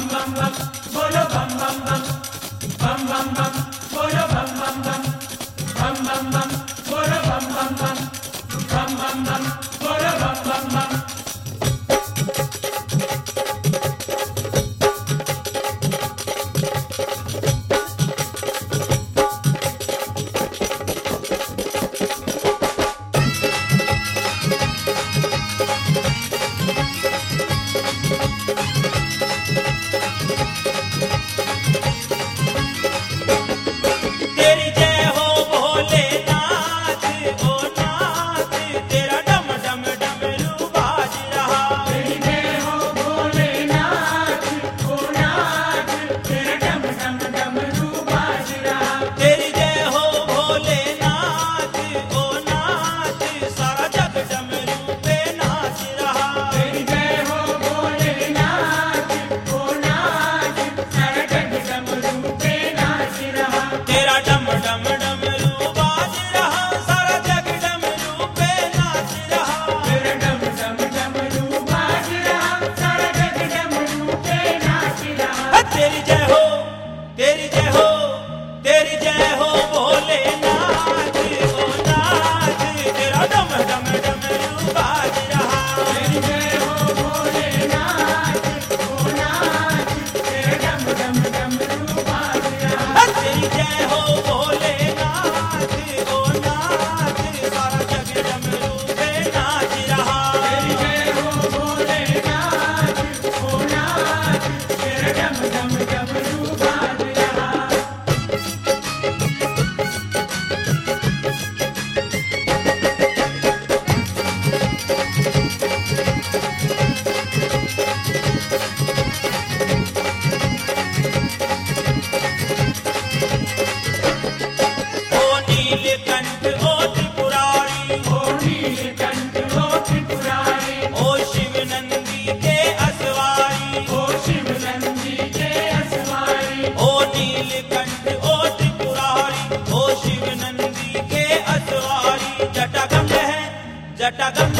जटागंग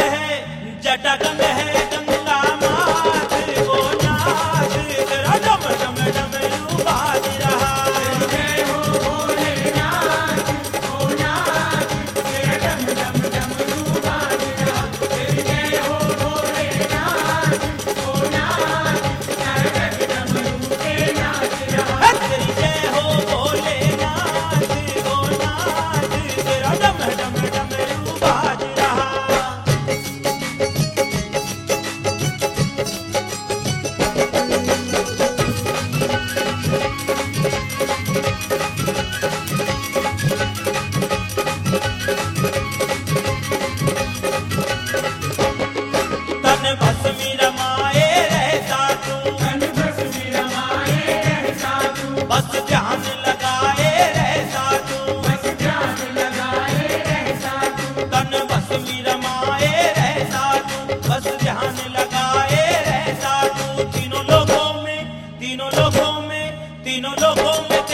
है गंगा मात को नाच तेरा डम डम डमरू बाज रहा। जय हो भोलेनाथ को नाच तेरा डम डम डमरू बाज रहा। जय हो भोलेनाथ को नाच तेरा डम डमरू के नाच रहा। जय हो भोलेनाथ को नाच तेरा डम डम डमरू बाज रहा। बस ध्यान लगाए रहता तू, बस ध्यान लगाए रहता तू, तन बस में रमाए रहता तू, बस ध्यान लगाए रहता तू। तीनों लोगों में